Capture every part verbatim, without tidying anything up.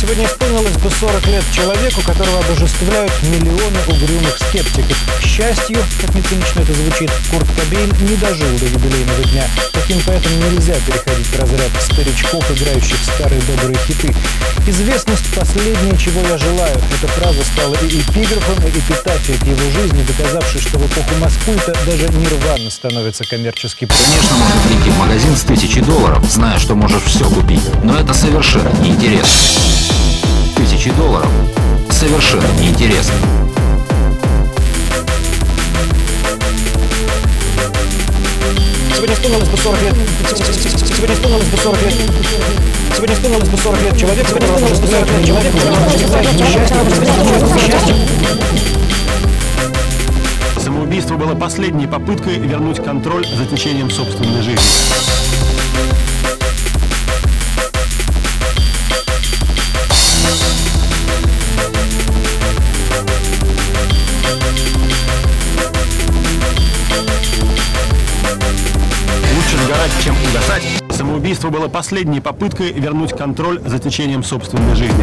Сегодня исполнилось бы сорок лет человеку, которого обожествляют миллионы угрюмых скептиков. К счастью, как ни цинично это звучит, Курт Кобейн не дожил до юбилейного дня. Таким поэтому нельзя переходить в разряд старичков, играющих старые добрые хиты. Известность – последнее, чего я желаю. Эта фраза стала и эпиграфом, и эпитафией к его жизни, доказавшей, что в эпоху Маскульта даже Нирвана становится коммерчески популярной. Конечно, можно прийти в магазин с тысячи долларов, зная, что можешь все купить, но это совершенно неинтересно. Тысячи долларов совершенно неинтересно. Сегодня исполнилось бы сорок лет. Сегодня исполнилось бы сорок лет. Сегодня исполнилось бы сорок лет человек, сегодня исполнилось бы сорок лет человек, счастье. Самоубийство было последней попыткой вернуть контроль за течением собственной жизни. Лучше сгорать, чем угасать. Самоубийство было последней попыткой вернуть контроль за течением собственной жизни.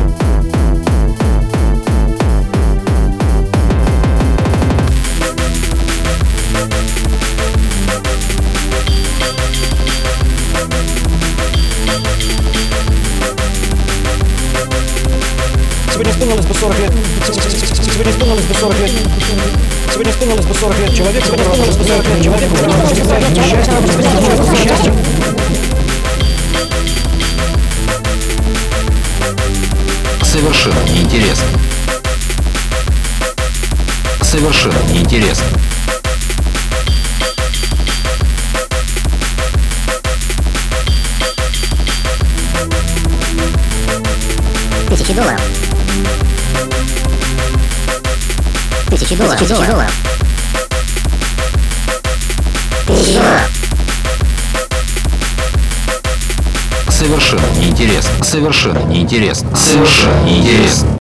Сегодня исполнилось бы сорок лет. Сегодня исполнилось бы сорок лет. Сегодня исполнилось бы сорок лет человек, сегодня исполнилось бы сорок лет человек, счастье. Совершенно неинтересно. Совершенно неинтересно. Тысячи долларов. Тысячи долларов. Тысячи долларов. Тысячи долларов. Совершенно неинтересно. Совершенно неинтересно. Совершенно неинтересно.